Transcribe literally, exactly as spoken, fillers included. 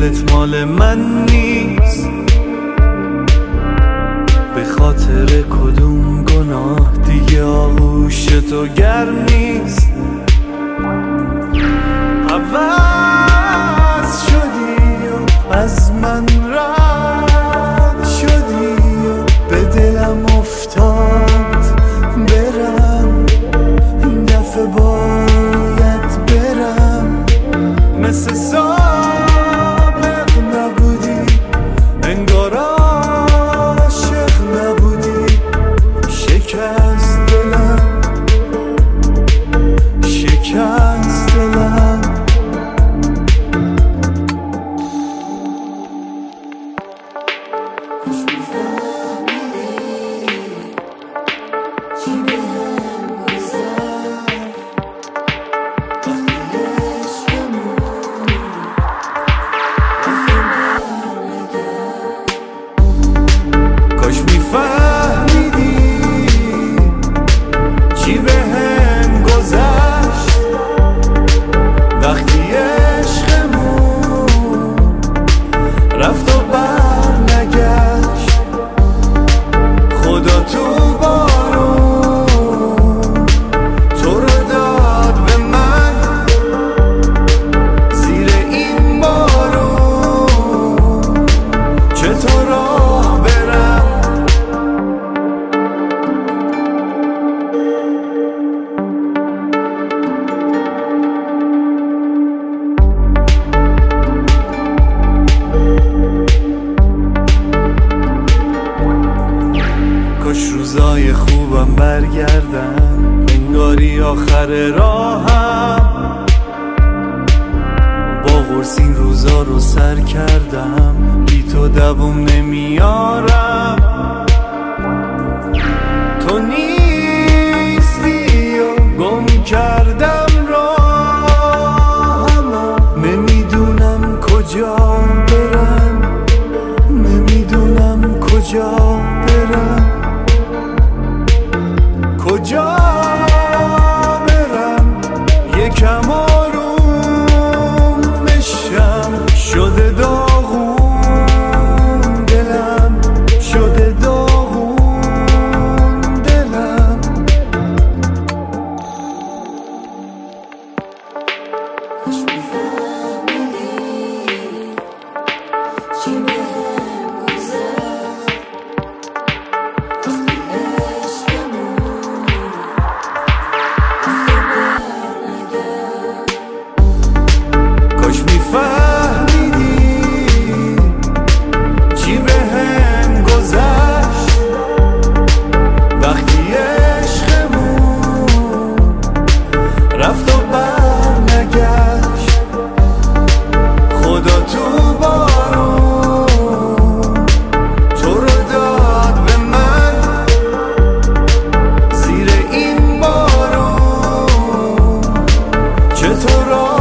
دلت مال من نیست، به خاطر کدوم گناه دیگه آغوش تو گرم نیست. عوض شدی و از من رد شدی و به دلم افتاد برم، این دفعه باید برم. مثل سابق نبودی، انگار عاشق نبودی. شکست دلم، شکست دلم. کاش میفهمیدی چی بهم گذشت وقتی عشقمون رفت و بر نگشت. خدا تو بارون تو رو داد به من، زیر این بارون چطور راه برم. کاش روزای خوبم برگردن، انگاری آخر راهم. با قرص این روزا رو سر کردم، بی تو دووم نمیارم. تو نیستی و گم کردم راهمو، نمیدونم کجا برم، نمیدونم کجا برم. کجا برم یکم آروم بشم. شده داغون دلم، شده داغون دلم. کاش میفهمیدی چی بهم گذشت وقتی عشقمون رفت و برنگشت. کاش میفهمیدی چی بهم گذشت وقتی عشقمون رفت و برنگشت. خدا تو بارون تو رو داد به من، زیر این بارون چطور